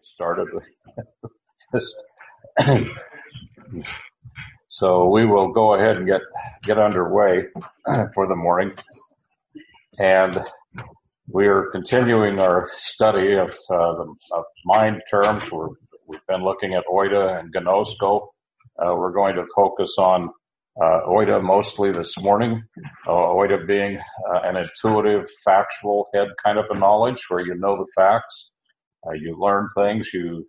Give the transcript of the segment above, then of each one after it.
started. So we will go ahead and get underway for the morning. And we are continuing our study of mind terms. We've been looking at oida and gnosko. We're going to focus on oida mostly this morning. Oida being an intuitive, factual head kind of a knowledge where you know the facts. You learn things, you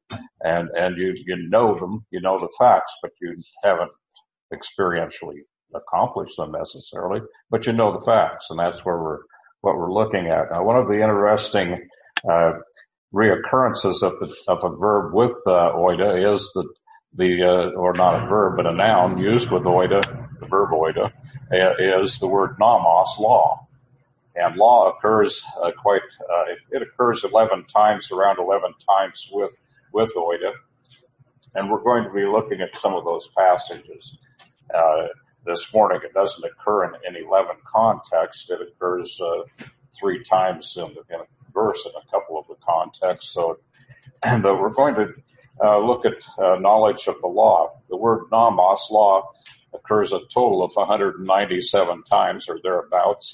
know them, you know the facts, but you haven't experientially accomplished them necessarily, but you know the facts, and that's what we're looking at. Now, one of the interesting reoccurrences of a verb with oida is or not a verb, but a noun used with oida, the verb oida, is the word nomos, law. And law occurs it occurs 11 times, around 11 times with oida. And we're going to be looking at some of those passages this morning. It doesn't occur in 11 contexts. It occurs 3 times in a verse in a couple of the contexts. So, but we're going to look at knowledge of the law. The word nomos, law, occurs a total of 197 times or thereabouts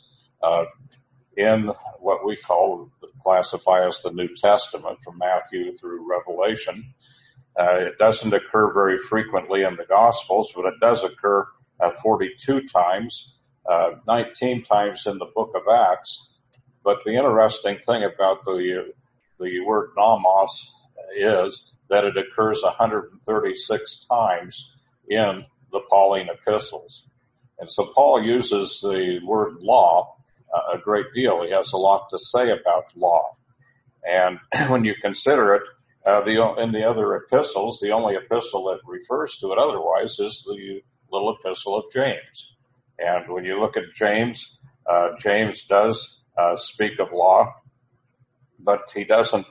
in what we classify as the New Testament, from Matthew through Revelation. It doesn't occur very frequently in the Gospels, but it does occur 42 times, 19 times in the book of Acts. But the interesting thing about the word nomos is that it occurs 136 times in the Pauline epistles. And so Paul uses the word law a great deal. He has a lot to say about law. And when you consider it, in the other epistles, the only epistle that refers to it otherwise is the little epistle of James. And when you look at James, James does speak of law, but it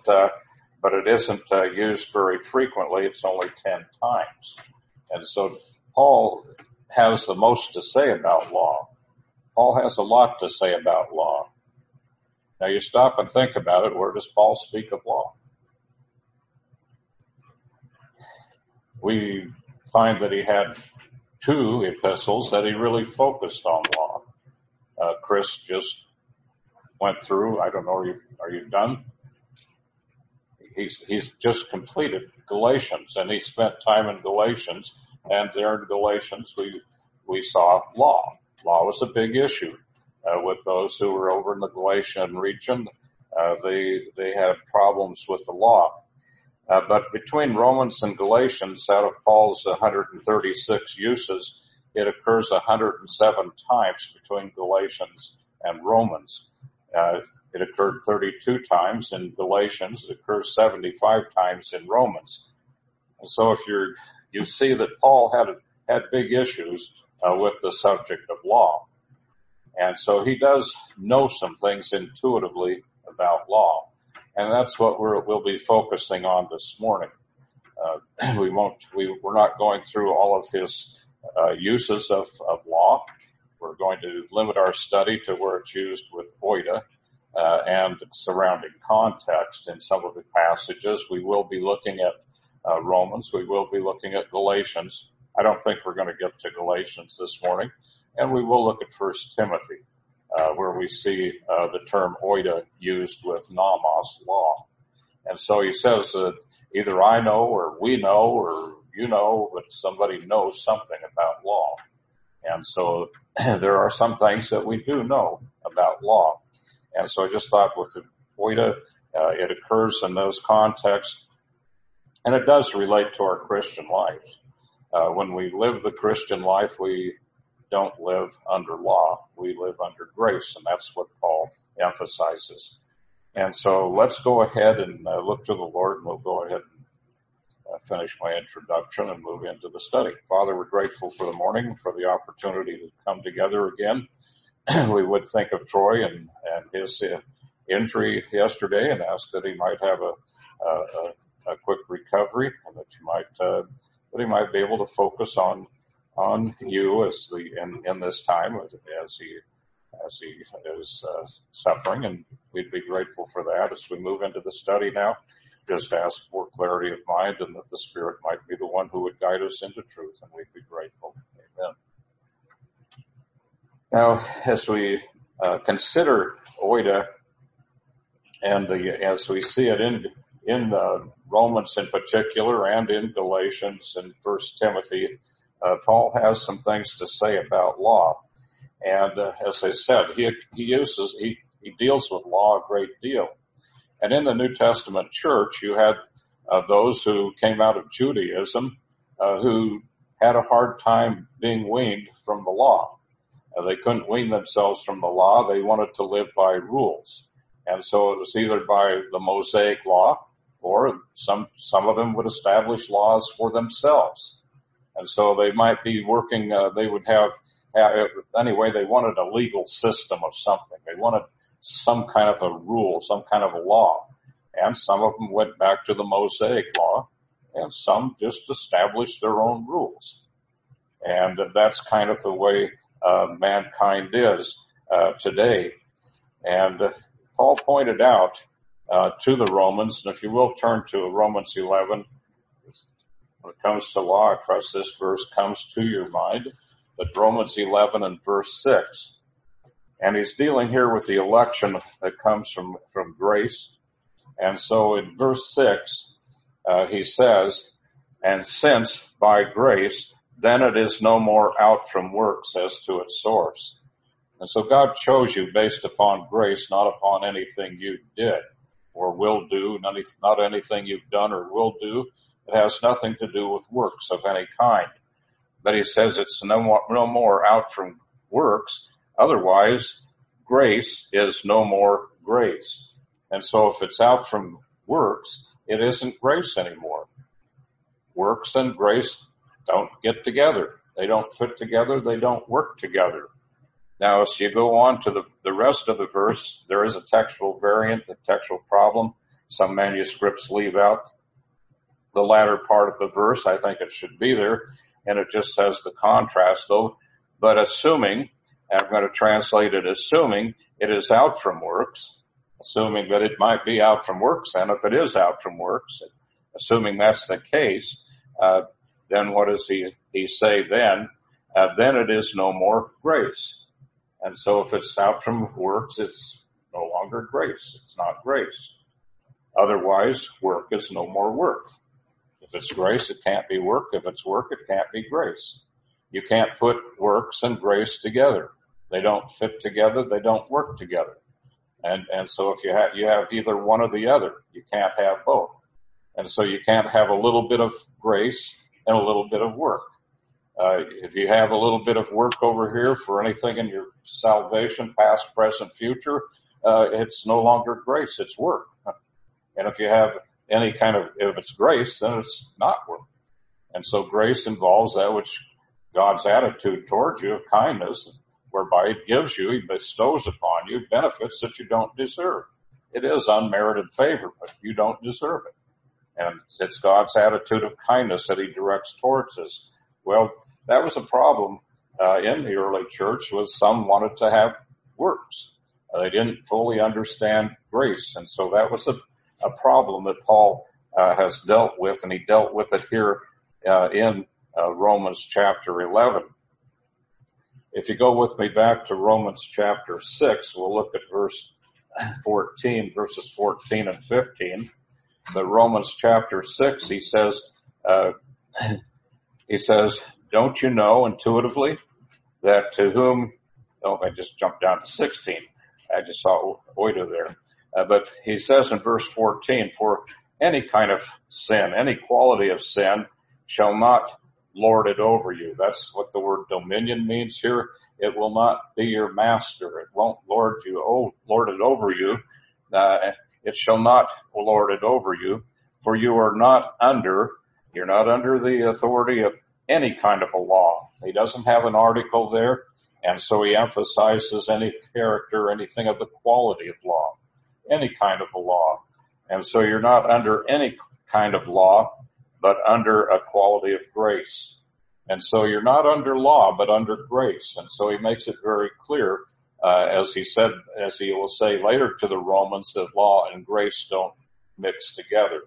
isn't used very frequently. It's only 10 times. And so Paul has the most to say about law. Paul has a lot to say about law. Now you stop and think about it. Where does Paul speak of law? We find that he had 2 epistles that he really focused on law. Chris just went through, I don't know, are you done? He's just completed Galatians, and he spent time in Galatians, and there in Galatians we saw law. Law was a big issue with those who were over in the Galatian region. They had problems with the law. But between Romans and Galatians, out of Paul's 136 uses, it occurs 107 times between Galatians and Romans. It occurred 32 times in Galatians. It occurs 75 times in Romans. And so if you see that Paul had big issues with the subject of law. And so he does know some things intuitively about law. And that's what we'll be focusing on this morning. We're not going through all of his uses of law. We're going to limit our study to where it's used with oida and surrounding context in some of the passages. We will be looking at Romans. We will be looking at Galatians. I don't think we're going to get to Galatians this morning. And we will look at 1 Timothy, where we see the term oida used with nomos, law. And so he says that either I know or we know or you know, but somebody knows something about law. And so there are some things that we do know about law. And so I just thought with the oida, it occurs in those contexts, and it does relate to our Christian life. When we live the Christian life, we don't live under law. We live under grace, and that's what Paul emphasizes. And so let's go ahead and look to the Lord, and we'll go ahead and finish my introduction and move into the study. Father, we're grateful for the morning, for the opportunity to come together again. We would think of Troy and his injury yesterday and ask that he might have a quick recovery, and that he might be able to focus on you in this time as he is suffering, and we'd be grateful for that as we move into the study now. just ask for clarity of mind and that the Spirit might be the one who would guide us into truth, and we'd be grateful. Amen. Now, as we consider Oida, and as we see it in Romans in particular, and in Galatians and 1 Timothy, Paul has some things to say about law. And as I said, he deals with law a great deal. And in the New Testament church, you had those who came out of Judaism who had a hard time being weaned from the law. They couldn't wean themselves from the law. They wanted to live by rules. And so it was either by the Mosaic law, or some of them would establish laws for themselves. And so they might be working, they would have, anyway, they wanted a legal system of something. They wanted some kind of a rule, some kind of a law. And some of them went back to the Mosaic law, and some just established their own rules. And that's kind of the way mankind is today. And Paul pointed out to the Romans, and if you will turn to Romans 11, when it comes to law, I trust this verse comes to your mind, but Romans 11 and verse 6. And he's dealing here with the election that comes from grace. And so in verse 6, he says, and since by grace, then it is no more out from works as to its source. And so God chose you based upon grace, not upon anything you did or will do, not anything you've done or will do. It has nothing to do with works of any kind. But he says it's no more out from works. Otherwise, grace is no more grace. And so if it's out from works, it isn't grace anymore. Works and grace don't get together. They don't fit together. They don't work together. Now, as you go on to the rest of the verse, there is a textual variant, a textual problem. Some manuscripts leave out the latter part of the verse. I think it should be there. And it just says the contrast, though. But assuming, and I'm going to translate it, assuming it is out from works, assuming that it might be out from works, and if it is out from works, assuming that's the case, then what does he say then? Then it is no more grace. And so if it's out from works, it's no longer grace. It's not grace. Otherwise, work is no more work. If it's grace, it can't be work. If it's work, it can't be grace. You can't put works and grace together. They don't fit together. They don't work together. And so if you have either one or the other, you can't have both. And so you can't have a little bit of grace and a little bit of work. If you have a little bit of work over here for anything in your salvation, past, present, future, it's no longer grace, it's work. And if you have any kind of, if it's grace, then it's not work. And so grace involves that which God's attitude towards you of kindness, whereby it gives you, he bestows upon you benefits that you don't deserve. It is unmerited favor, but you don't deserve it. And it's God's attitude of kindness that he directs towards us. Well, that was a problem in the early church, was some wanted to have works. They didn't fully understand grace. And so that was a problem that Paul has dealt with, and he dealt with it here in Romans chapter 11. If you go with me back to Romans chapter 6, we'll look at verses 14 and 15. But Romans chapter 6, he says, don't you know intuitively that to whom, I just jumped down to 16. I just saw oida there. But he says in verse 14, for any kind of sin, any quality of sin shall not lord it over you. That's what the word dominion means here. It will not be your master. It won't lord it over you. It shall not lord it over you, for you're not under the authority of any kind of a law. He doesn't have an article there, and so he emphasizes any character, anything of the quality of law, any kind of a law. And so you're not under any kind of law, but under a quality of grace. And so you're not under law, but under grace. And so he makes it very clear, as he will say later to the Romans, that law and grace don't mix together.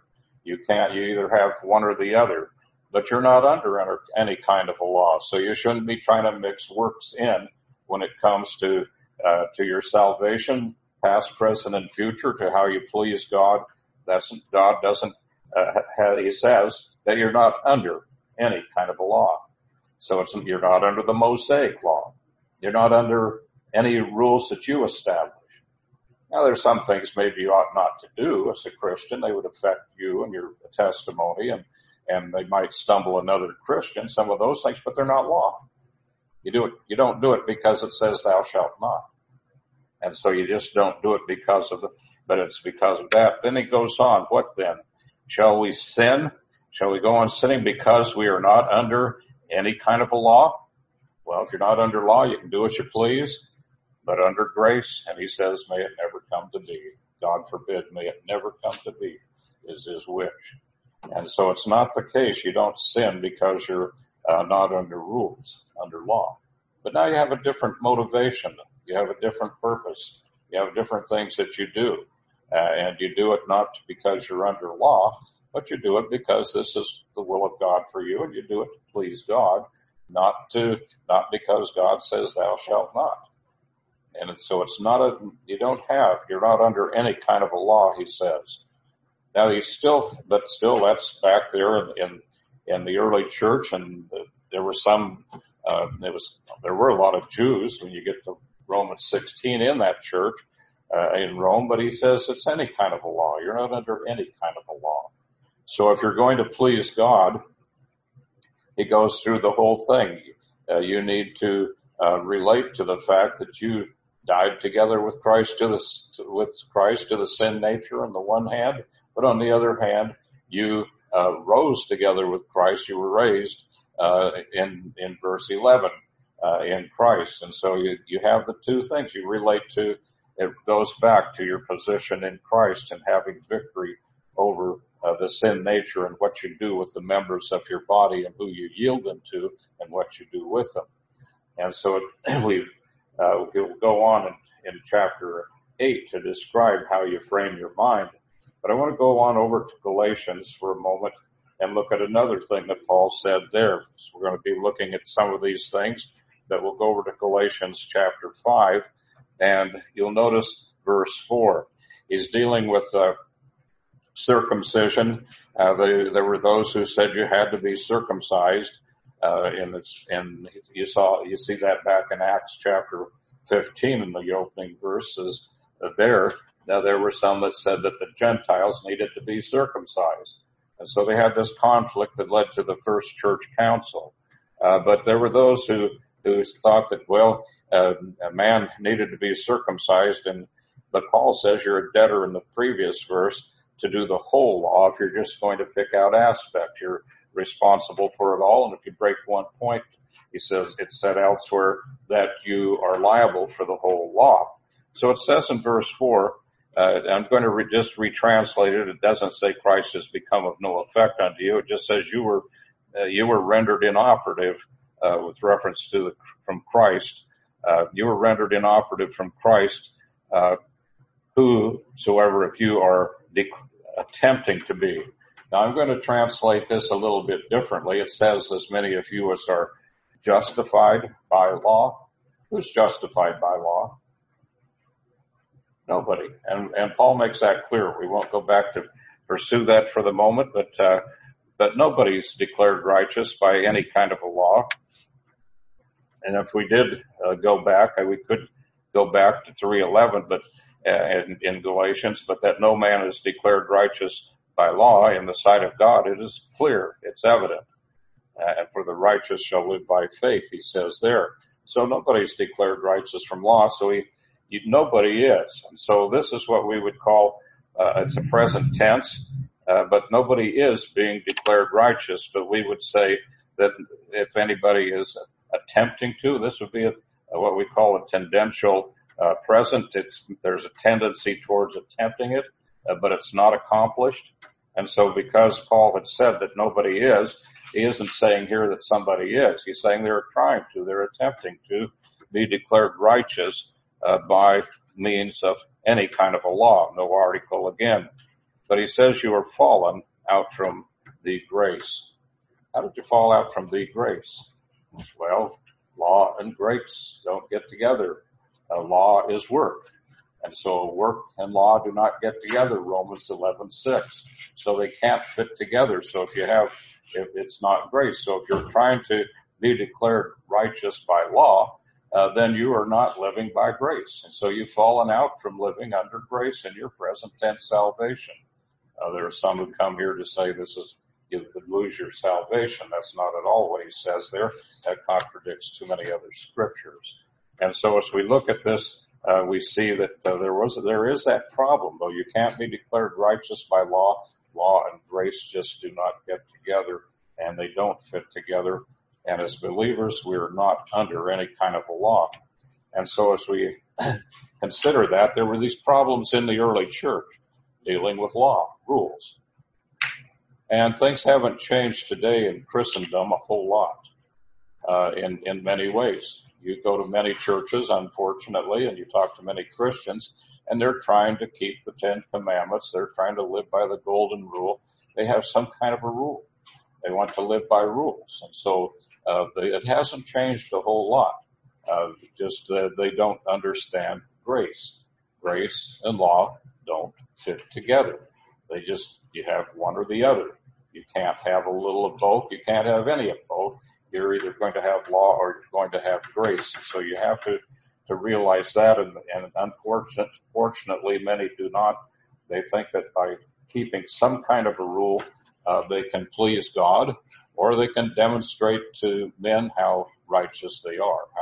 You either have one or the other, but you're not under any kind of a law. So you shouldn't be trying to mix works in when it comes to your salvation, past, present, and future, to how you please God. God doesn't, he says that you're not under any kind of a law. So you're not under the Mosaic law. You're not under any rules that you establish. Now, there's some things maybe you ought not to do as a Christian. They would affect you and your testimony, and they might stumble another Christian, some of those things, but they're not law. You don't do it because it says thou shalt not. And so you just don't do it but it's because of that. Then he goes on, what then? Shall we sin? Shall we go on sinning because we are not under any kind of a law? Well, if you're not under law, you can do what you please, but under grace, and he says, may it never come to be. God forbid, may it never come to be, is his wish. And so it's not the case. You don't sin because you're not under rules, under law. But now you have a different motivation. You have a different purpose. You have different things that you do. And you do it not because you're under law, but you do it because this is the will of God for you, and you do it to please God, not because God says thou shalt not. And so it's not you're not under any kind of a law, he says. Now that's back there in the early church, and there were there were a lot of Jews when you get to Romans 16 in that church, in Rome, but he says it's any kind of a law. You're not under any kind of a law. So if you're going to please God, he goes through the whole thing. You need to relate to the fact that you died together with Christ to the sin nature on the one hand, but on the other hand, you rose together with Christ. You were raised in verse 11 in Christ, and so you have the two things you relate to. It goes back to your position in Christ and having victory over the sin nature and what you do with the members of your body and who you yield them to and what you do with them. And so we'll go on in chapter 8 to describe how you frame your mind. But I want to go on over to Galatians for a moment and look at another thing that Paul said there. So we're going to be looking at some of these things, but we'll go over to Galatians chapter 5. And you'll notice verse 4. He's dealing with circumcision. There were those who said you had to be circumcised. And you see that back in Acts chapter 15 in the opening verses there. Now there were some that said that the Gentiles needed to be circumcised. And so they had this conflict that led to the first church council. But there were those who thought that, a man needed to be circumcised, but Paul says you're a debtor in the previous verse to do the whole law. If you're just going to pick out aspect, you're responsible for it all. And if you break one point, he says it's said elsewhere that you are liable for the whole law. So it says in verse 4, I'm going to just retranslate it. It doesn't say Christ has become of no effect unto you. It just says you were rendered inoperative with reference to from Christ. You were rendered inoperative from Christ, whosoever if you are attempting to be. Now I'm going to translate this a little bit differently. It says, as many of you as are justified by law. Who's justified by law? Nobody. And Paul makes that clear. We won't go back to pursue that for the moment, but nobody's declared righteous by any kind of a law. And if we did go back, we could go back to 3:11, but in Galatians, but that no man is declared righteous by law in the sight of God. It is clear, it's evident. And for the righteous shall live by faith, he says there. So nobody's declared righteous from law, so nobody is. And so this is what we would call, it's a present tense, but nobody is being declared righteous, but we would say that if anybody is attempting to, this would be what we call a tendential present. There's a tendency towards attempting it, but it's not accomplished. And so because Paul had said that nobody is, he isn't saying here that somebody is. He's saying they're attempting to be declared righteous by means of any kind of a law. No article again. But he says you are fallen out from the grace. How did you fall out from the grace? Well, law and grace don't get together. Law is work. And so work and law do not get together, Romans 11:6. So they can't fit together. So if it's not grace. So if you're trying to be declared righteous by law, then you are not living by grace. And so you've fallen out from living under grace in your present tense salvation. There are some who come here to say you could lose your salvation. That's not at all what he says there. That contradicts too many other scriptures. And so as we look at this, we see that there is that problem, though. You can't be declared righteous by law. Law and grace just do not get together, and they don't fit together. And as believers, we are not under any kind of a law. And so as we consider that, there were these problems in the early church dealing with law, rules. And things haven't changed today in Christendom a whole lot, in many ways. You go to many churches, unfortunately, and you talk to many Christians, and they're trying to keep the 10 Commandments. They're trying to live by the golden rule. They have some kind of a rule. They want to live by rules. And so it hasn't changed a whole lot. They don't understand grace. Grace and law don't fit together. You have one or the other. You can't have a little of both. You can't have any of both. You're either going to have law or you're going to have grace. And so you have to realize that. And unfortunately, many do not. They think that by keeping some kind of a rule, they can please God, or they can demonstrate to men how righteous they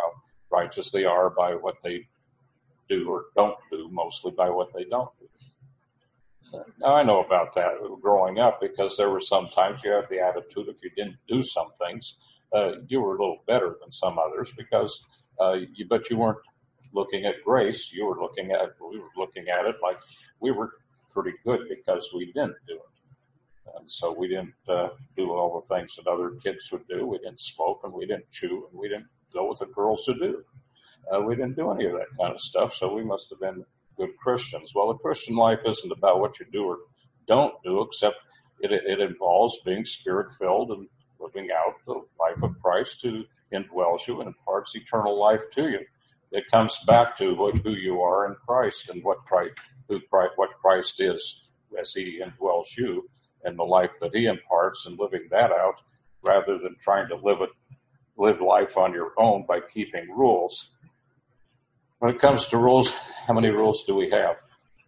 are by what they do or don't do, mostly by what they don't do. Now, I know about that growing up, because there were some times you had the attitude if you didn't do some things, you were a little better than some others, because but you weren't looking at grace. We were looking at it like we were pretty good because we didn't do it. And so we didn't do all the things that other kids would do. We didn't smoke, and we didn't chew, and we didn't go with the girls who do. We didn't do any of that kind of stuff, so we must have been good Christians. Well, the Christian life isn't about what you do or don't do, except it involves being spirit-filled and living out the life of Christ, who indwells you and imparts eternal life to you. It comes back to who you are in Christ and what Christ is as he indwells you and the life that he imparts, and living that out rather than trying to live life on your own by keeping rules. When it comes to rules, how many rules do we have?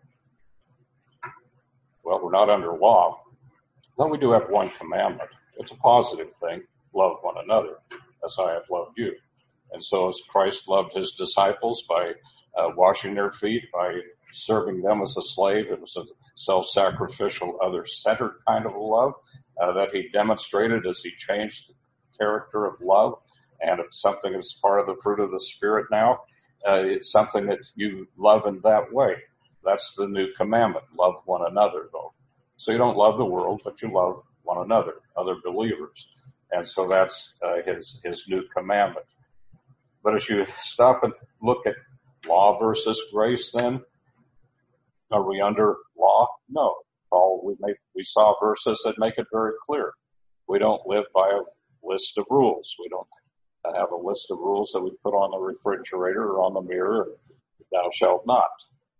Well, we're not under law. Well, we do have one commandment. It's a positive thing. Love one another as I have loved you. And so as Christ loved his disciples by washing their feet, by serving them as a slave, it was a self-sacrificial, other-centered kind of love that he demonstrated as he changed the character of love. And it's something that's part of the fruit of the Spirit now. It's something that you love in that way. That's the new commandment. Love one another, though. So you don't love the world, but you love one another, other believers. And so that's his new commandment. But as you stop and look at law versus grace, then, are we under law? No. We saw verses that make it very clear. We don't live by a list of rules. We don't have a list of rules that we put on the refrigerator or on the mirror. Thou shalt not.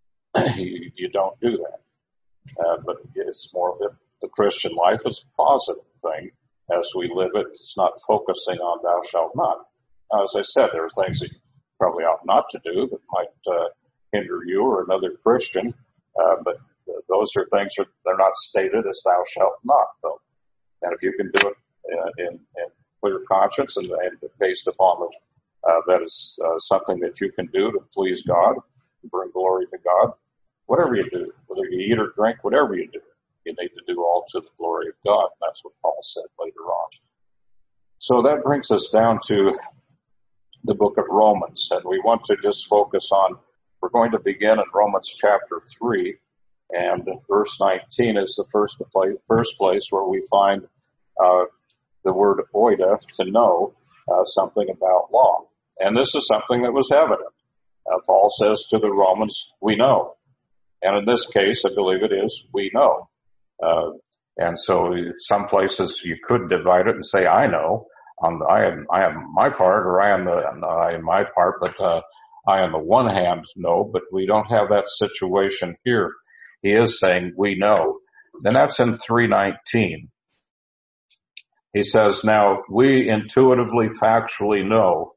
You don't do that. But it's more of the Christian life is a positive thing as we live it. It's not focusing on thou shalt not. Now, as I said, there are things that you probably ought not to do that might hinder you or another Christian, but those are things that they're not stated as thou shalt not, though. And if you can do it in clear conscience and based upon that is something that you can do to please God, bring glory to God, whatever you do, whether you eat or drink, whatever you do, you need to do all to the glory of God. That's what Paul said later on. So that brings us down to the book of Romans, and we want to just focus on, we're going to begin in Romans chapter 3, and verse 19 is the first place where we find the word oida, to know something about law. And this is something that was evident. Paul says to the Romans, we know. And in this case, I believe it is, we know. And so some places you could divide it and say, I know, I am my part, or I am my part, but I on the one hand know, but we don't have that situation here. He is saying we know. Then that's in 3:19. He says, now we intuitively, factually know.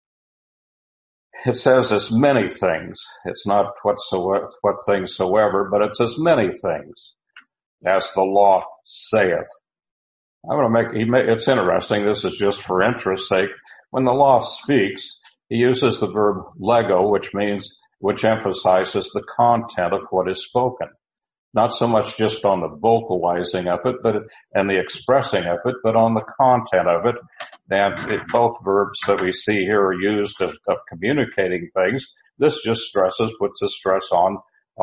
It says as many things. It's not what things soever, but it's as many things as the law saith. I'm going to it's interesting. This is just for interest's sake. When the law speaks, he uses the verb lego, which emphasizes the content of what is spoken. Not so much just on the vocalizing of it, and the expressing of it, but on the content of it. And both verbs that we see here are used of communicating things. This just puts a stress on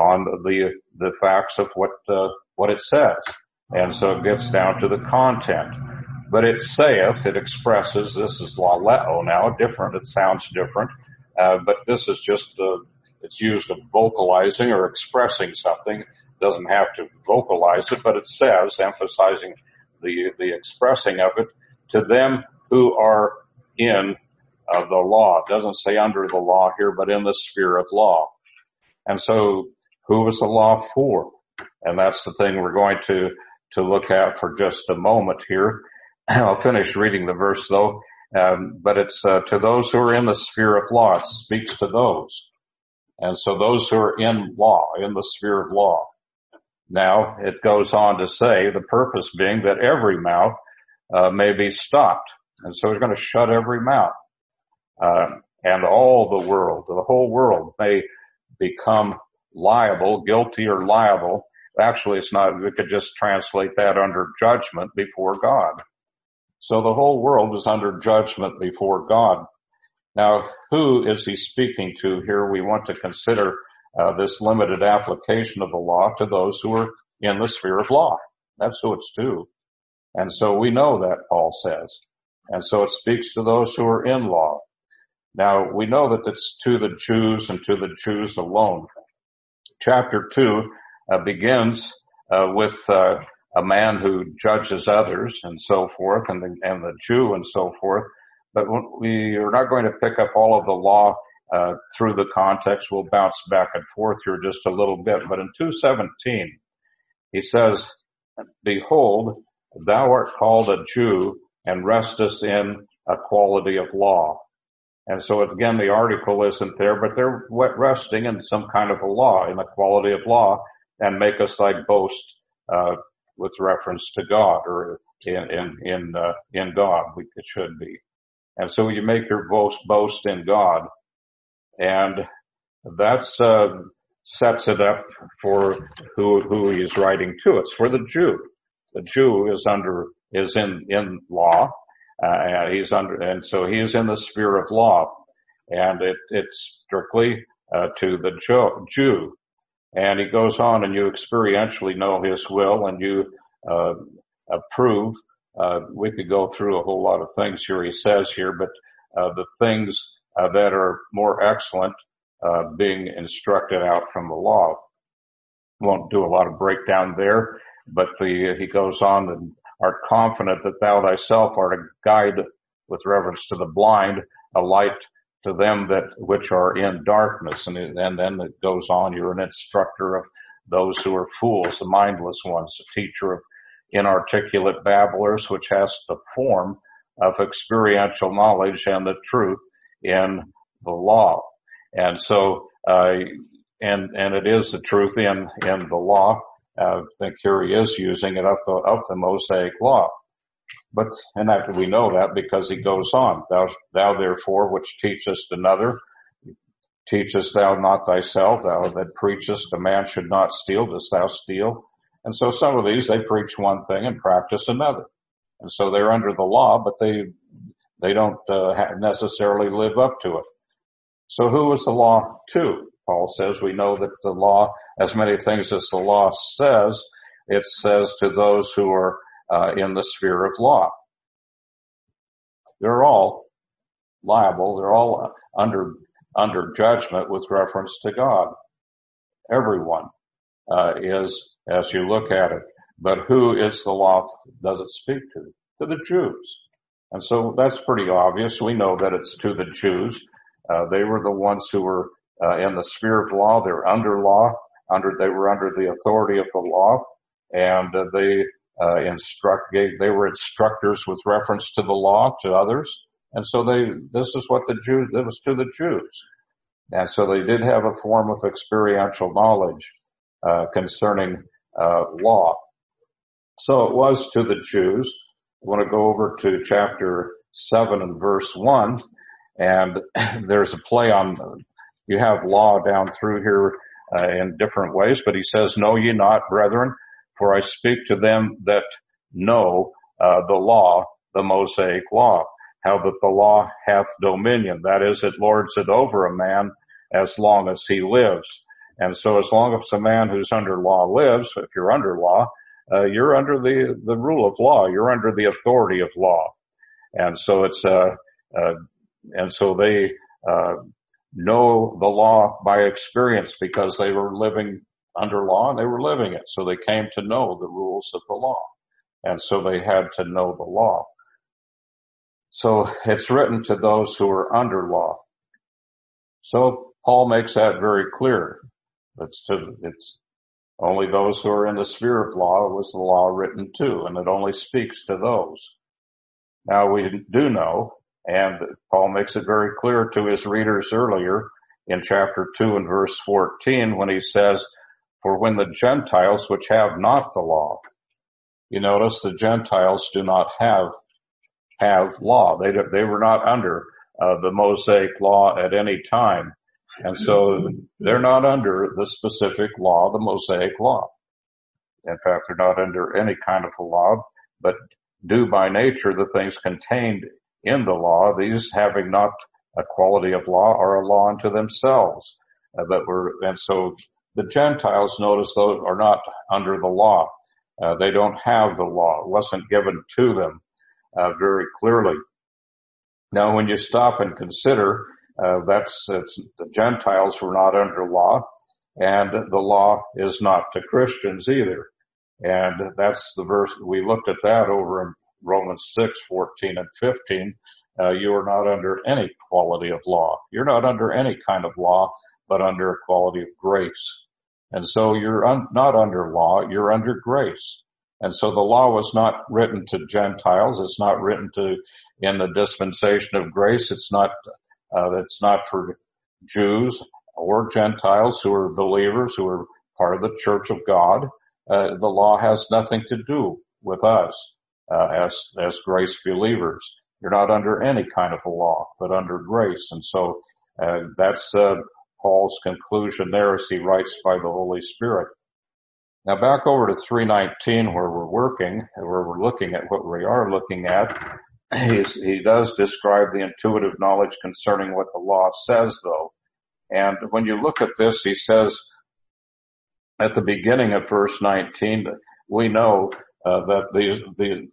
the facts of what it says. And so it gets down to the content. But it saith, it expresses, this is laleo now, different, it sounds different. But this is just, it's used of vocalizing or expressing something. It doesn't have to vocalize it, but it says, emphasizing the expressing of it, to them who are in the law. It doesn't say under the law here, but in the sphere of law. And so, who was the law for? And that's the thing we're going to look at for just a moment here. I'll finish reading the verse though. But it's to those who are in the sphere of law. It speaks to those. And so those who are in law, in the sphere of law. Now, it goes on to say, the purpose being that every mouth may be stopped. And so he's going to shut every mouth. And all the world, the whole world may become liable, guilty or liable. Actually, it's not, we could just translate that under judgment before God. So the whole world is under judgment before God. Now, who is he speaking to here? We want to consider this limited application of the law to those who are in the sphere of law. That's who it's to. And so we know that, Paul says. And so it speaks to those who are in law. Now, we know that it's to the Jews and to the Jews alone. Chapter 2 begins with a man who judges others and so forth, and the Jew and so forth. But we are not going to pick up all of the law through the context. We'll bounce back and forth here just a little bit. But in 2:17, he says, behold, thou art called a Jew and restest in a quality of law. And so again, the article isn't there, but they're resting in some kind of a law, in a quality of law, and make us like boast with reference to God, or in God. It should be. And so you make your boast in God, and that's sets it up for who he's writing to. It's for the Jew. The Jew is in law. And so he is in the sphere of law, and it's strictly to the Jew. And he goes on, and you experientially know his will, and you approve. We could go through a whole lot of things here, he says here, but the things that are more excellent being instructed out from the law. Won't do a lot of breakdown there, but he goes on and art confident that thou thyself art a guide with reference to the blind, a light to them which are in darkness. And then it goes on, you're an instructor of those who are fools, the mindless ones, a teacher of inarticulate babblers, which has the form of experiential knowledge and the truth in the law. And so, and it is the truth in the law. I think here he is using it of the Mosaic law. And that we know that because he goes on, thou therefore which teachest another, teachest thou not thyself, thou that preachest a man should not steal, dost thou steal? And so some of these, they preach one thing and practice another. And so they're under the law, but they don't necessarily live up to it. So who is the law to? Paul says we know that the law, as many things as the law says, it says to those who are in the sphere of law. They're all liable. They're all under judgment with reference to God. Everyone is, as you look at it. But who is the law does it speak to? To the Jews. And so that's pretty obvious. We know that it's to the Jews. They were the ones who were in the sphere of law. They're under law. They were under the authority of the law, and they were instructors with reference to the law to others. And so this is what it was to the Jews. And so they did have a form of experiential knowledge concerning law. So it was to the Jews. I want to go over to chapter 7 and verse 1, and there's a play on, you have law down through here in different ways, but he says, "Know ye not, brethren, for I speak to them that know the law, the Mosaic law, how that the law hath dominion, that is, it lords it over a man as long as he lives." And so as long as a man who's under law lives, if you're under law, you're under the rule of law. You're under the authority of law. And so and so they know the law by experience because they were living under law and they were living it. So they came to know the rules of the law. And so they had to know the law. So it's written to those who are under law. So Paul makes that very clear. It's only those who are in the sphere of law was the law written to, and it only speaks to those. Now we do know, and Paul makes it very clear to his readers earlier in chapter 2 and verse 14 when he says, "For when the Gentiles which have not the law," you notice the Gentiles do not have law. They were not under the Mosaic law at any time. And so they're not under the specific law, the Mosaic law. In fact, they're not under any kind of a law, but do by nature the things contained in the law, these having not a quality of law are a law unto themselves. And so the Gentiles, notice, those are not under the law. They don't have the law. It wasn't given to them very clearly. Now, when you stop and consider, the Gentiles were not under law, and the law is not to Christians either. And that's the verse, we looked at that over in Romans 6:14 and 15. You are not under any quality of law. You're not under any kind of law, but under a quality of grace. And so you're not under law, you're under grace. And so the law was not written to Gentiles. It's not written in the dispensation of grace. It's not for Jews or Gentiles who are believers, who are part of the church of God. The law has nothing to do with us as grace believers. You're not under any kind of a law, but under grace. And so that's Paul's conclusion there as he writes by the Holy Spirit. Now back over to 3:19 where we're looking at what we are looking at. He does describe the intuitive knowledge concerning what the law says, though. And when you look at this, he says at the beginning of verse 19, we know that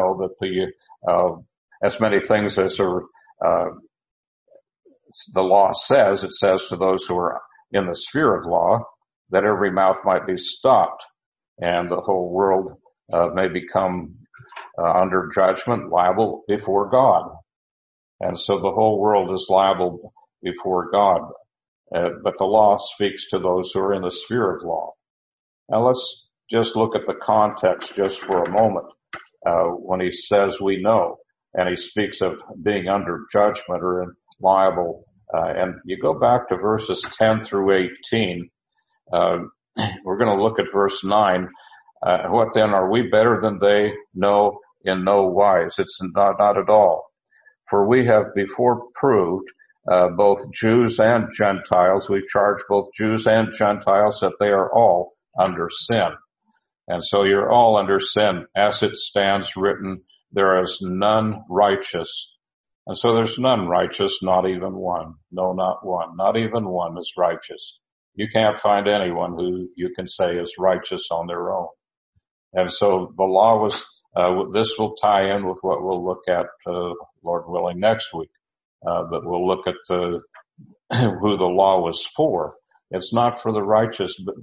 as many things as the law says, it says to those who are in the sphere of law, that every mouth might be stopped, and the whole world may become under judgment, liable before God. And so the whole world is liable before God. But the law speaks to those who are in the sphere of law. Now let's just look at the context just for a moment. When he says we know, and he speaks of being under judgment or liable, and you go back to verses 10 through 18, we're going to look at verse 9. What then, are we better than they? No, in no wise. It's not at all. For we have before proved, both Jews and Gentiles, we charge both Jews and Gentiles that they are all under sin. And so you're all under sin. As it stands written, there is none righteous. And so there's none righteous, not even one. No, not one. Not even one is righteous. You can't find anyone who you can say is righteous on their own. And so the law was, this will tie in with what we'll look at, Lord willing, next week. But we'll look at who the law was for. It's not for the righteous,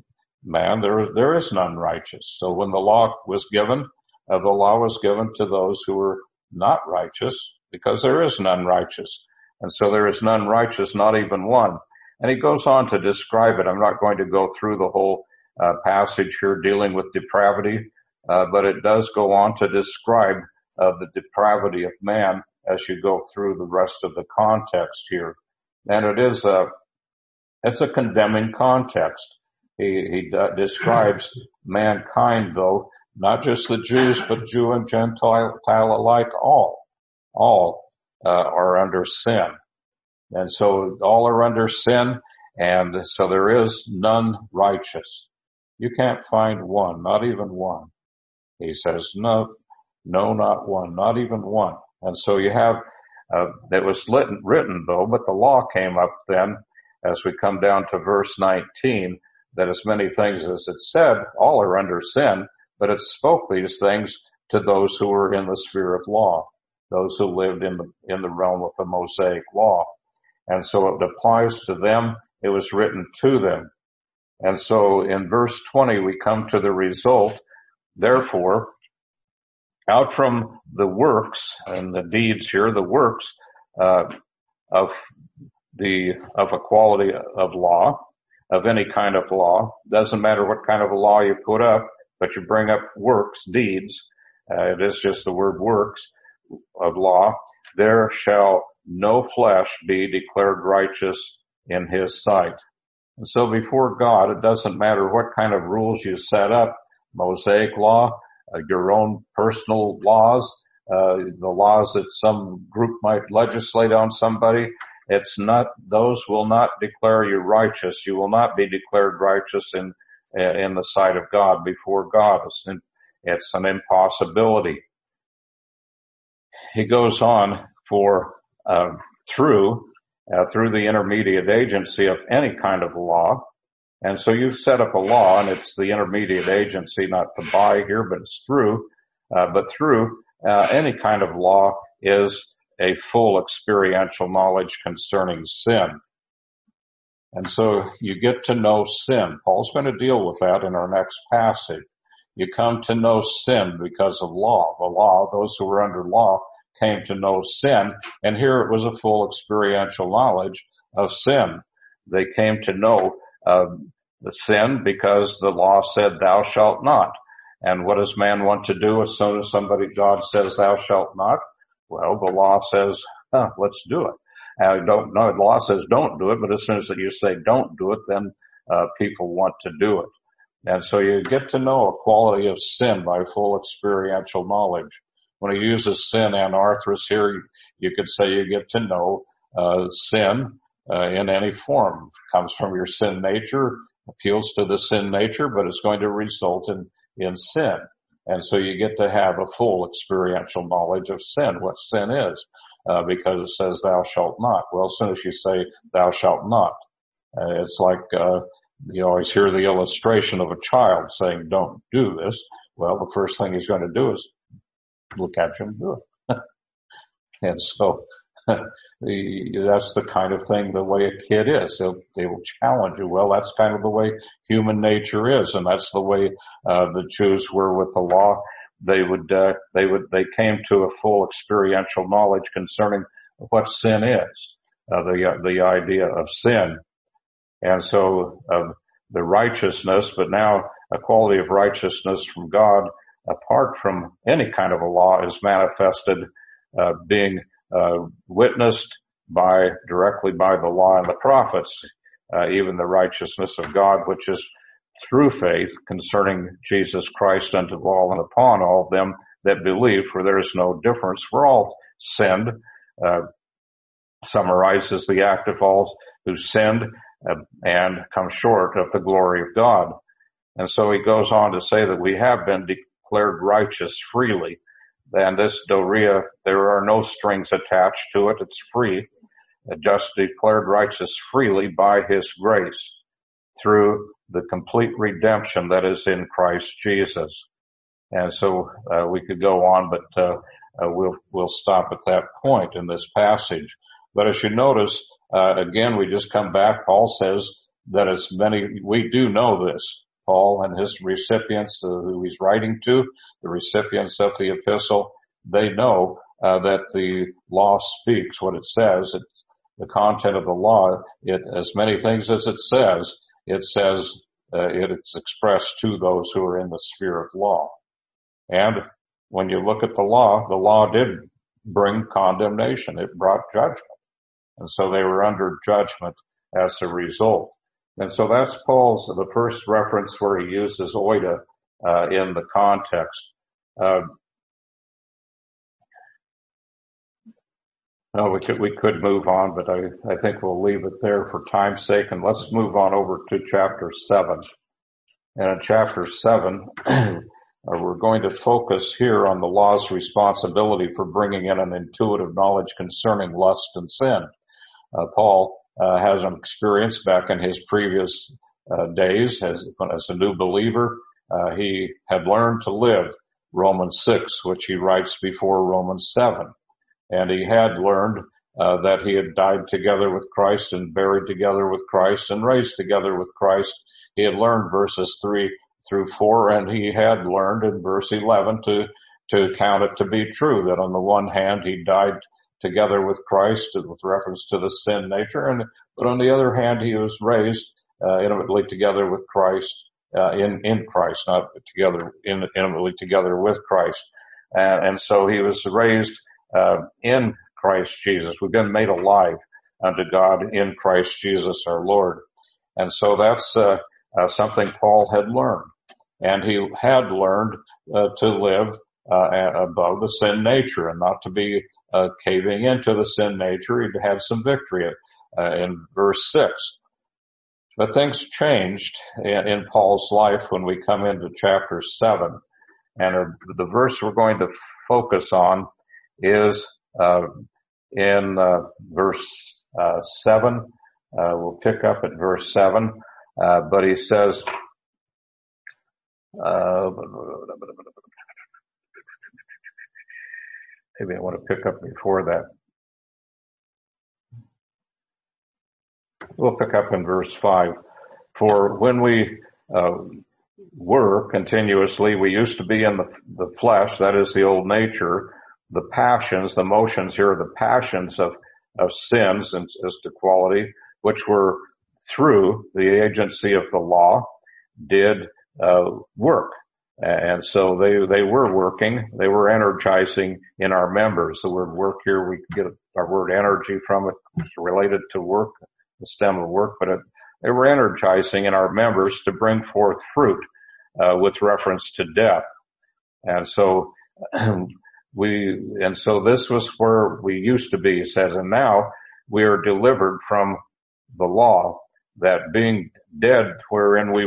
man, there is none righteous. So when the law was given to those who were not righteous, because there is none righteous. And so there is none righteous, not even one. And he goes on to describe it. I'm not going to go through the whole passage here dealing with depravity, but it does go on to describe the depravity of man as you go through the rest of the context here. And it's a condemning context. He describes mankind, though, not just the Jews, but Jew and Gentile alike, all are under sin. And so all are under sin, and so there is none righteous. You can't find one, not even one. He says, no, not one, not even one. And so you have, it was written though, but the law came up then as we come down to verse 19, that as many things as it said, all are under sin, but it spoke these things to those who were in the sphere of law, those who lived in the realm of the Mosaic law. And so it applies to them. It was written to them. And so in verse 20, we come to the result. Therefore, out from the works and the deeds here, the works of equality of law, of any kind of law, doesn't matter what kind of a law you put up, but you bring up works, deeds, it is just the word works of law, there shall no flesh be declared righteous in his sight. And so before God, it doesn't matter what kind of rules you set up, Mosaic law, your own personal laws, the laws that some group might legislate on somebody. Those will not declare you righteous. You will not be declared righteous in the sight of God, before God. It's an impossibility. He goes on through the intermediate agency of any kind of law. And so you've set up a law, and it's the intermediate agency, not to by here, but it's through. But through any kind of law is a full experiential knowledge concerning sin. And so you get to know sin. Paul's going to deal with that in our next passage. You come to know sin because of law. The law, those who were under law, came to know sin, and here it was a full experiential knowledge of sin. They came to know the sin because the law said, thou shalt not. And what does man want to do as soon as God says, thou shalt not? Well, the law says, let's do it. The law says don't do it, but as soon as you say don't do it, then people want to do it. And so you get to know a quality of sin by full experiential knowledge. When he uses sin anarthros here, you could say you get to know sin in any form. It comes from your sin nature, appeals to the sin nature, but it's going to result in sin. And so you get to have a full experiential knowledge of sin, what sin is, because it says thou shalt not. Well, as soon as you say thou shalt not, it's like you always hear the illustration of a child saying don't do this. Well, the first thing he's going to do is look at you and do it. And so that's the kind of thing, the way a kid is. They will challenge you. Well, that's kind of the way human nature is, and that's the way the Jews were with the law. They came to a full experiential knowledge concerning what sin is, the idea of sin. And so the righteousness, but now a quality of righteousness from God apart from any kind of a law is manifested, being witnessed directly by the law and the prophets, even the righteousness of God, which is through faith concerning Jesus Christ unto all and upon all of them that believe, for there is no difference, for all sinned, summarizes the act of all who sinned and come short of the glory of God. And so he goes on to say that we have been declared righteous freely. And this Dorea, there are no strings attached to it. It's free, just declared righteous freely by his grace through the complete redemption that is in Christ Jesus. And so we could go on, but we'll stop at that point in this passage. But as you notice, again, we just come back. Paul says that we do know this. Paul and his recipients, who he's writing to, the recipients of the epistle, they know that the law speaks what it says. The content of the law, as many things as it says it's expressed to those who are in the sphere of law. And when you look at the law did bring condemnation. It brought judgment. And so they were under judgment as a result. And so that's the first reference where he uses oida in the context. No, we could move on, but I think we'll leave it there for time's sake, and let's move on over to chapter 7. And in chapter 7, we're going to focus here on the law's responsibility for bringing in an intuitive knowledge concerning lust and sin. Paul has an experience back in his previous days as a new believer. He had learned to live Romans 6, which he writes before Romans 7. And he had learned that he had died together with Christ and buried together with Christ and raised together with Christ. He had learned verses 3 through 4, and he had learned in verse 11 to count it to be true, that on the one hand he died together with Christ with reference to the sin nature, but on the other hand he was raised intimately together with Christ, in Christ, not together, intimately together with Christ. And so he was raised in Christ Jesus. We've been made alive unto God in Christ Jesus our Lord. And so that's something Paul had learned. And he had learned to live above the sin nature and not to be caving into the sin nature. He'd had some victory in verse 6. But things changed in Paul's life when we come into chapter 7. And the verse we're going to focus on is in verse 7. We'll pick up at verse 7. But he says, maybe I want to pick up before that. We'll pick up in verse 5. For when we were continuously, we used to be in the flesh, that is the old nature, the passions, the motions here, the passions of sins as to quality, which were through the agency of the law, did work. And so they were working, they were energizing in our members. The word work here, we get our word energy from it. It's related to work, the stem of work, but they were energizing in our members to bring forth fruit with reference to death. And so this was where we used to be, he says, and now we are delivered from the law, that being dead wherein we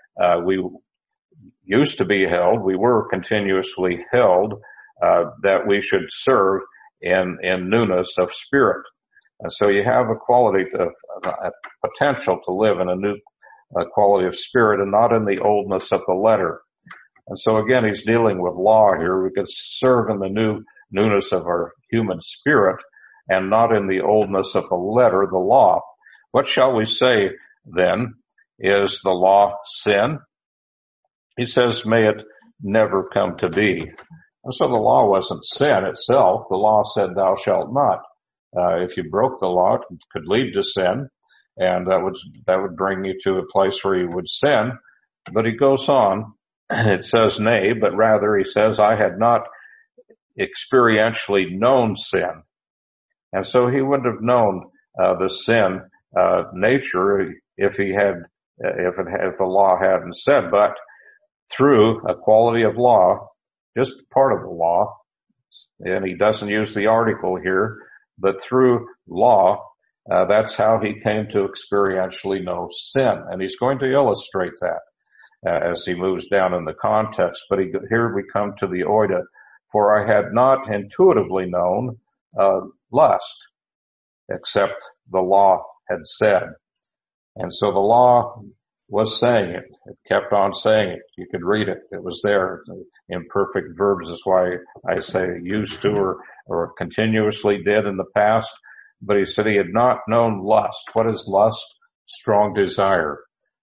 used to be held, we were continuously held, that we should serve in newness of spirit. And so you have a quality a potential to live in a new quality of spirit and not in the oldness of the letter. And so again, he's dealing with law here. We could serve in the newness of our human spirit and not in the oldness of the letter, the law. What shall we say then? Is the law sin? He says, may it never come to be. And so the law wasn't sin itself. The law said, thou shalt not. If you broke the law, it could lead to sin, and that would bring you to a place where you would sin. But he goes on. It says, nay, but rather he says, I had not experientially known sin. And so he wouldn't have known the sin nature if the law hadn't said. But through a quality of law, just part of the law, and he doesn't use the article here, but through law, that's how he came to experientially know sin. And he's going to illustrate that as he moves down in the context. But here we come to the oida. For I had not intuitively known lust, except the law had said. And so the law was saying it. It kept on saying it. You could read it. It was there. Imperfect verbs is why I say used to or continuously did in the past. But he said he had not known lust. What is lust? Strong desire.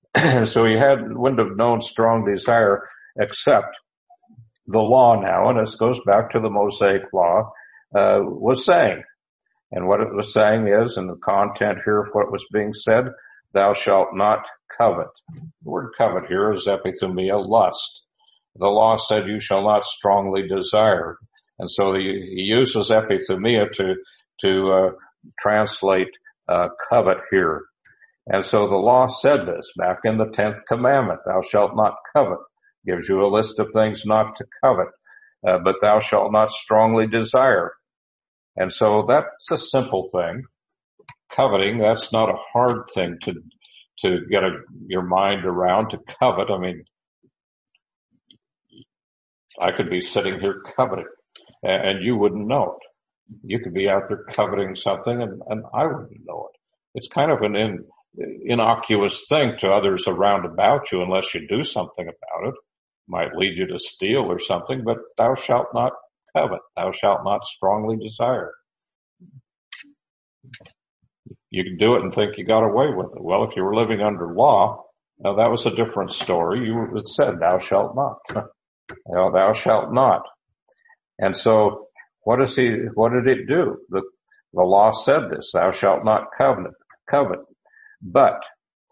So he wouldn't have known strong desire except the law now, and this goes back to the Mosaic law, was saying. And what it was saying is, in the content here of what was being said, thou shalt not covet. The word covet here is epithumia, lust. The law said you shall not strongly desire. And so he uses epithumia to translate covet here. And so the law said this back in the 10th commandment, thou shalt not covet. Gives you a list of things not to covet, but thou shalt not strongly desire. And so that's a simple thing. Coveting, that's not a hard thing to get your mind around, to covet. I mean, I could be sitting here coveting and you wouldn't know it. You could be out there coveting something and I wouldn't know it. It's kind of an innocuous thing to others around about you unless you do something about it. Might lead you to steal or something, but thou shalt not covet. Thou shalt not strongly desire. You can do it and think you got away with it. Well, if you were living under law, now that was a different story. It said, thou shalt not. Thou shalt not. And so what did it do? The law said this, thou shalt not covet. But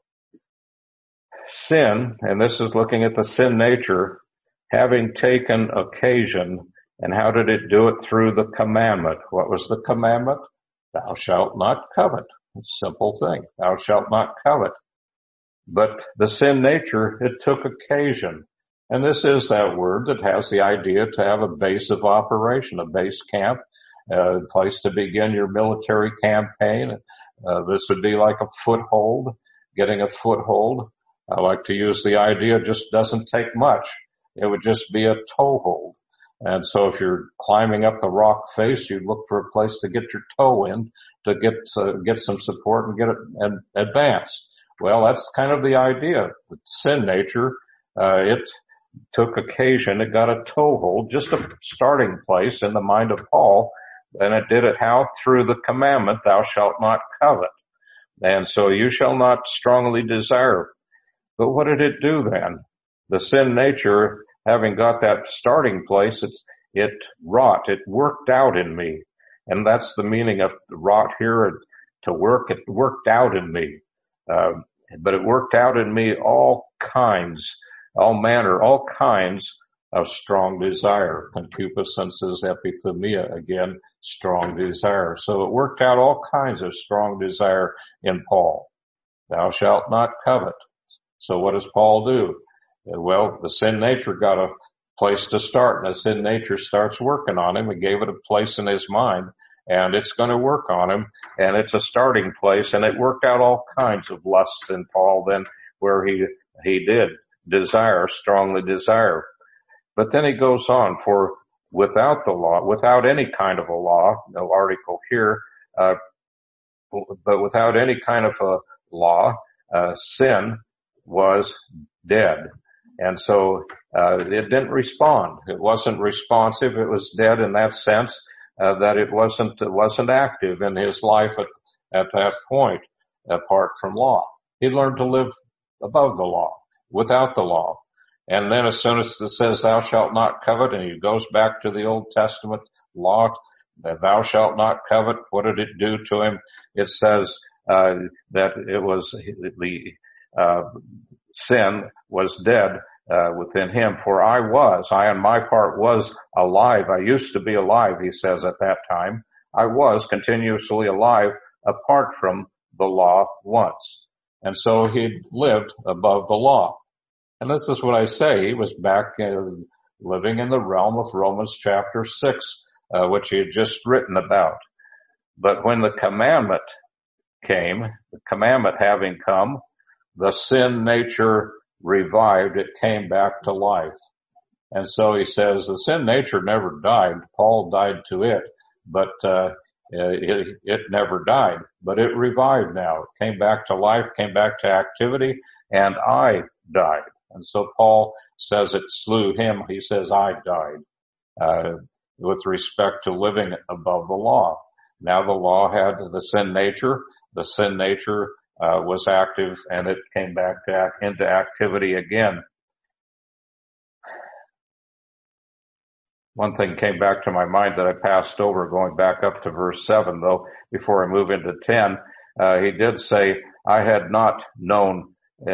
sin, and this is looking at the sin nature, having taken occasion, and how did it do it? Through the commandment. What was the commandment? Thou shalt not covet. It's a simple thing. Thou shalt not covet. But the sin nature, it took occasion. And this is that word that has the idea to have a base of operation, a base camp, a place to begin your military campaign. This would be like a foothold, getting a foothold. I like to use the idea it just doesn't take much. It would just be a toehold. And so if you're climbing up the rock face, you look for a place to get your toe in to get some support and get it and advance. Well, that's kind of the idea. With sin nature, it took occasion. It got a toehold, just a starting place in the mind of Paul. And it did it how? Through the commandment, thou shalt not covet. And so you shall not strongly desire. But what did it do then? The sin nature, having got that starting place, it wrought, it worked out in me. And that's the meaning of wrought here, to work. It worked out in me. But it worked out in me all kinds of strong desire. Concupiscence is epithumia, again, strong desire. So it worked out all kinds of strong desire in Paul. Thou shalt not covet. So what does Paul do? Well, the sin nature got a place to start, and the sin nature starts working on him and gave it a place in his mind, and it's going to work on him, and it's a starting place, and it worked out all kinds of lusts in Paul then where he did desire, strongly desire. But then he goes on, for without the law, without any kind of a law, no article here, but without any kind of a law, sin was dead. And so it didn't respond. It wasn't responsive. It was dead in that sense that it wasn't active in his life at that point, apart from law. He learned to live above the law, without the law. And then as soon as it says thou shalt not covet, and he goes back to the Old Testament law, that thou shalt not covet, what did it do to him? It says that it was the sin was dead within him. For I on my part was alive. I used to be alive, he says at that time. I was continuously alive apart from the law once. And so he lived above the law. And this is what I say. He was back living in the realm of Romans chapter 6, which he had just written about. But when the commandment came, the commandment having come, the sin nature revived. It came back to life. And so he says the sin nature never died. Paul died to it, but it never died. But it revived now. It came back to life, came back to activity, and I died. And so Paul says it slew him. He says I died with respect to living above the law. Now the law had the sin nature. The sin nature was active, and it came back into activity again. One thing came back to my mind that I passed over, going back up to verse 7, though, before I move into 10. He did say, I had not known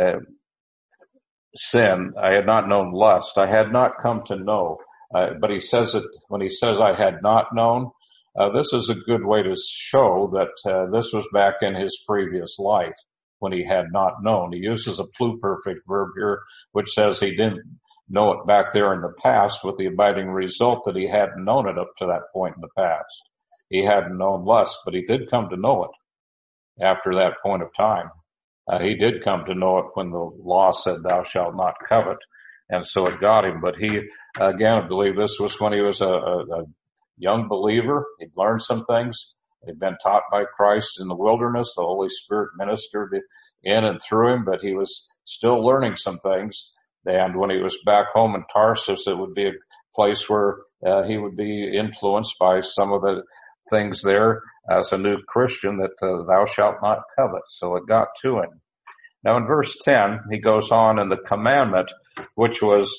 sin. I had not known lust. I had not come to know. But he says it when he says I had not known. This is a good way to show that this was back in his previous life when he had not known. He uses a pluperfect verb here, which says he didn't know it back there in the past, with the abiding result that he hadn't known it up to that point in the past. He hadn't known lust, but he did come to know it after that point of time. He did come to know it when the law said, thou shalt not covet. And so it got him. But he, again, I believe this was when he was a young believer. He'd learned some things. He'd been taught by Christ in the wilderness. The Holy Spirit ministered in and through him, but he was still learning some things. And when he was back home in Tarsus, it would be a place where he would be influenced by some of the things there as a new Christian that thou shalt not covet. So it got to him. Now in verse 10, he goes on, and the commandment which was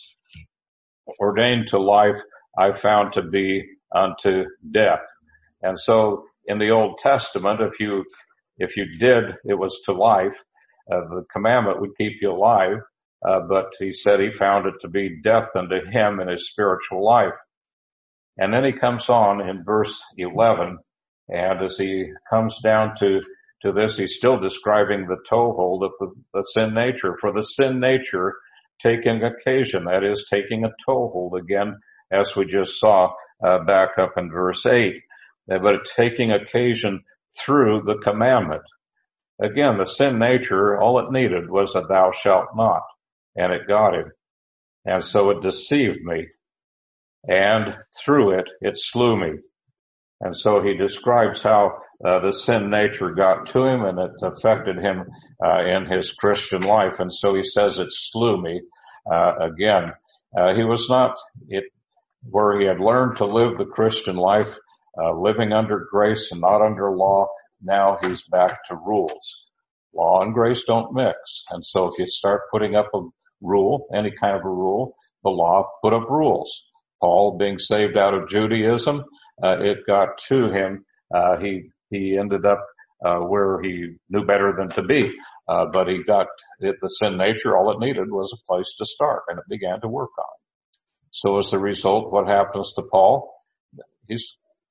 ordained to life I found to be unto death. And so in the Old Testament, if you did, it was to life. The commandment would keep you alive. But he said he found it to be death unto him in his spiritual life. And then he comes on in verse 11, and as he comes down to this, he's still describing the toehold of the sin nature. For the sin nature taking occasion, that is, taking a toehold again, as we just saw back up in verse 8, but taking occasion through the commandment. Again, the sin nature, all it needed was a thou shalt not. And it got him. And so it deceived me. And through it, it slew me. And so he describes how the sin nature got to him, and it affected him in his Christian life. And so he says it slew me. Again, he was not where he had learned to live the Christian life, living under grace and not under law. Now he's back to rules. Law and grace don't mix. And so if you start putting up a rule, any kind of a rule, the law put up rules. Paul, being saved out of Judaism, it got to him. He ended up where he knew better than to be, but he got the sin nature. All it needed was a place to start, and it began to work on it. So as a result, what happens to Paul? He's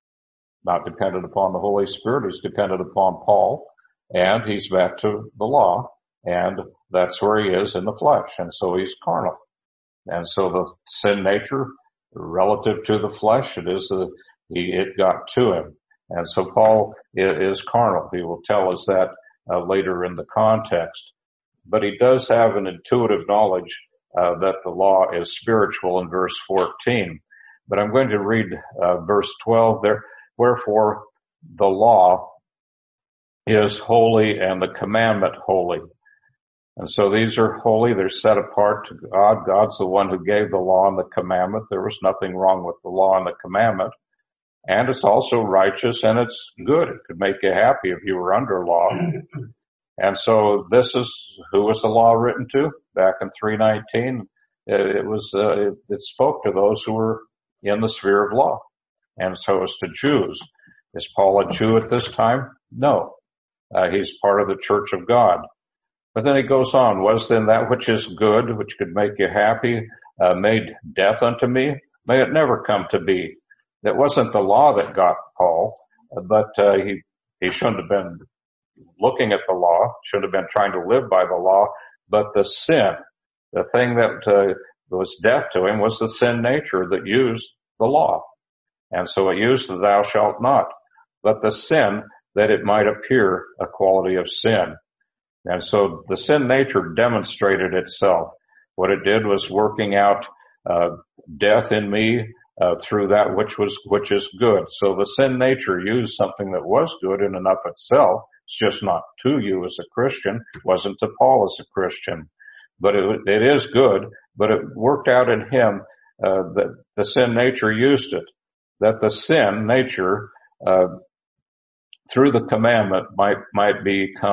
not dependent upon the Holy Spirit. He's dependent upon Paul, and he's back to the law. And that's where he is in the flesh. And so he's carnal. And so the sin nature, relative to the flesh, it got to him. And so Paul is carnal. He will tell us that later in the context. But he does have an intuitive knowledge that the law is spiritual in verse 14. But I'm going to read verse 12 there. Wherefore the law is holy and the commandment holy. And so these are holy. They're set apart to God. God's the one who gave the law and the commandment. There was nothing wrong with the law and the commandment. And it's also righteous and it's good. It could make you happy if you were under law. And so this is, who was the law written to? Back in 319, it spoke to those who were in the sphere of law. And so it's to Jews. Is Paul a Jew at this time? No. He's part of the church of God. But then he goes on, was then that which is good, which could make you happy, made death unto me? May it never come to be. It wasn't the law that got Paul, but he shouldn't have been looking at the law, shouldn't have been trying to live by the law, but the sin, the thing that was death to him was the sin nature that used the law. And so it used the thou shalt not, but the sin that it might appear a quality of sin. And so the sin nature demonstrated itself. What it did was working out death in me through that which is good. So the sin nature used something that was good in and of itself. It's just not to you as a Christian. It wasn't to Paul as a Christian. But it is good, but it worked out in him that the sin nature used it. That the sin nature through the commandment might become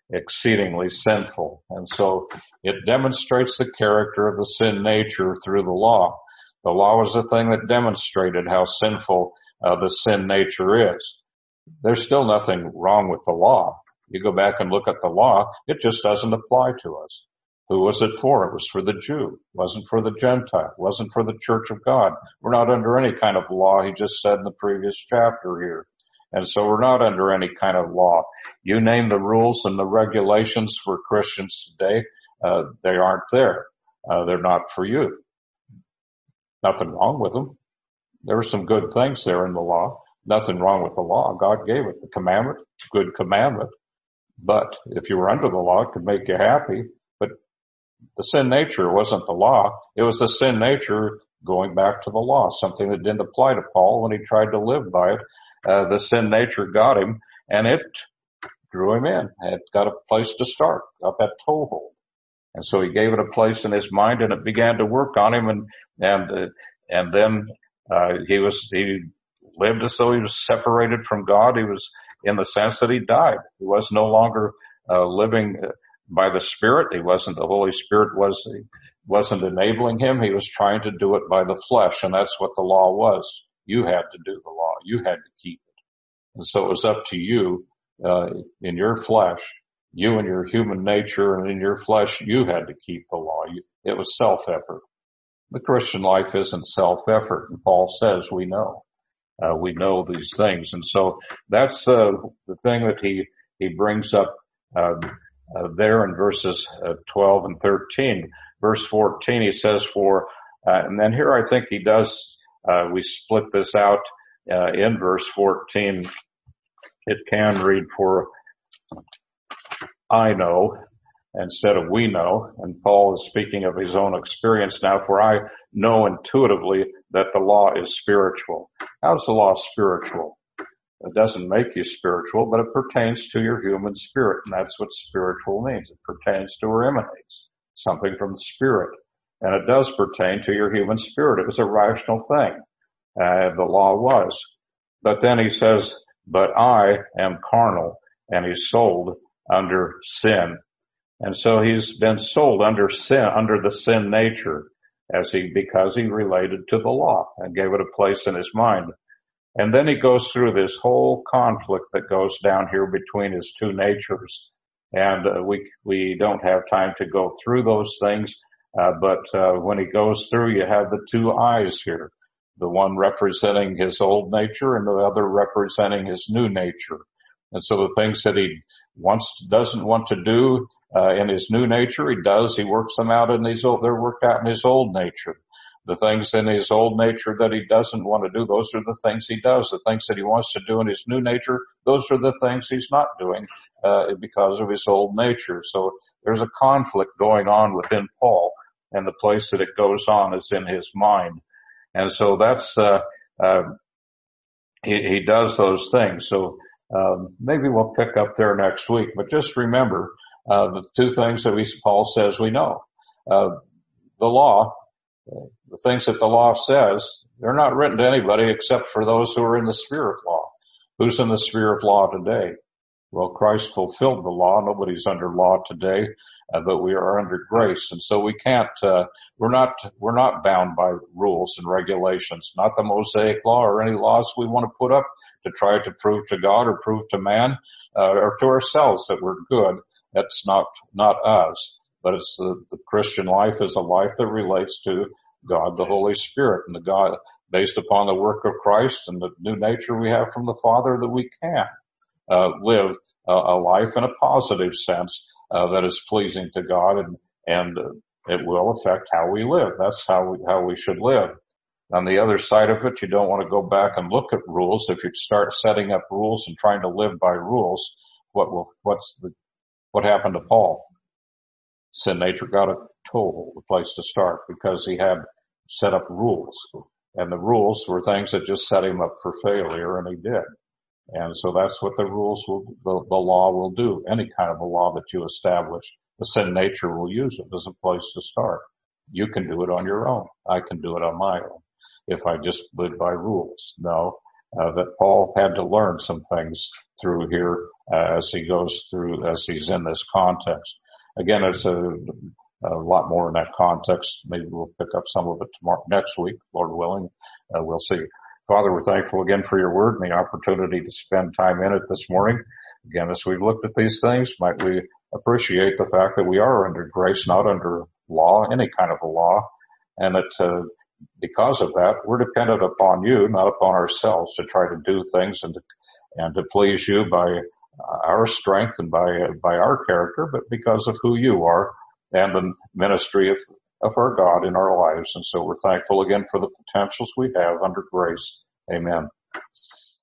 exceedingly sinful. And so it demonstrates the character of the sin nature through the law. The law was the thing that demonstrated how sinful the sin nature is. There's still nothing wrong with the law. You go back and look at the law, it just doesn't apply to us. Who was it for? It was for the Jew. It wasn't for the Gentile. It wasn't for the church of God. We're not under any kind of law, he just said in the previous chapter here. And so we're not under any kind of law. You name the rules and the regulations for Christians today, they aren't there. They're not for you. Nothing wrong with them. There were some good things there in the law. Nothing wrong with the law. God gave it. The commandment, good commandment. But if you were under the law, it could make you happy. But the sin nature wasn't the law. It was the sin nature going back to the law, something that didn't apply to Paul when he tried to live by it. The sin nature got him, and it drew him in. It got a place to start, got that toehold. And so he gave it a place in his mind, and it began to work on him, and then he lived as though he was separated from God. He was in the sense that he died. He was no longer living by the Spirit. The Holy Spirit wasn't enabling him. He was trying to do it by the flesh, and that's what the law was. You had to do the law. You had to keep it. And so it was up to you, in your flesh, you and your human nature, and in your flesh, you had to keep the law. It was self-effort. The Christian life isn't self-effort, and Paul says we know. We know these things. And so that's the thing that he brings up there in verses 12 and 13. Verse 14, he says and then here I think he does, we split this out in verse 14. It can read for I know instead of we know. And Paul is speaking of his own experience now, for I know intuitively that the law is spiritual. How is the law spiritual? It doesn't make you spiritual, but it pertains to your human spirit, and that's what spiritual means. It pertains to or emanates something from the Spirit, and it does pertain to your human spirit. It was a rational thing. The law was. But then he says, but I am carnal, and he's sold under sin. And so he's been sold under sin, under the sin nature, because he related to the law and gave it a place in his mind. And then he goes through this whole conflict that goes down here between his two natures. And we don't have time to go through those things, but when he goes through, you have the two eyes here, the one representing his old nature and the other representing his new nature. And so the things that he doesn't want to do in his new nature, he does. He works them out they're worked out in his old nature. The things in his old nature that he doesn't want to do, those are the things he does. The things that he wants to do in his new nature, those are the things he's not doing because of his old nature. So there's a conflict going on within Paul, and the place that it goes on is in his mind. And so that's he does those things. So maybe we'll pick up there next week. But just remember the two things that Paul says we know. The law, the things that the law says, they're not written to anybody except for those who are in the sphere of law. Who's in the sphere of law today? Well, Christ fulfilled the law. Nobody's under law today, but we are under grace. And so we can't, we're not bound by rules and regulations, not the Mosaic law or any laws we want to put up to try to prove to God or prove to man, or to ourselves that we're good. That's not us. But it's the Christian life is a life that relates to God, the Holy Spirit, and the God based upon the work of Christ and the new nature we have from the Father, that we can live a life in a positive sense that is pleasing to God, and it will affect how we live. That's how we should live. On the other side of it, you don't want to go back and look at rules. If you start setting up rules and trying to live by rules, what happened to Paul? Sin nature got a toehold, a place to start, because he had set up rules. And the rules were things that just set him up for failure, and he did. And so that's what the law will do. Any kind of a law that you establish, the sin nature will use it as a place to start. You can do it on your own. I can do it on my own if I just live by rules. No, that Paul had to learn some things through here as he's in this context. Again, it's a lot more in that context. Maybe we'll pick up some of it next week, Lord willing. We'll see. Father, we're thankful again for your word and the opportunity to spend time in it this morning. Again, as we've looked at these things, might we appreciate the fact that we are under grace, not under law, any kind of a law, and that because of that, we're dependent upon you, not upon ourselves, to try to do things and to please you by our strength and by our character, but because of who you are and the ministry of our God in our lives. And so we're thankful again for the potentials we have under grace. Amen.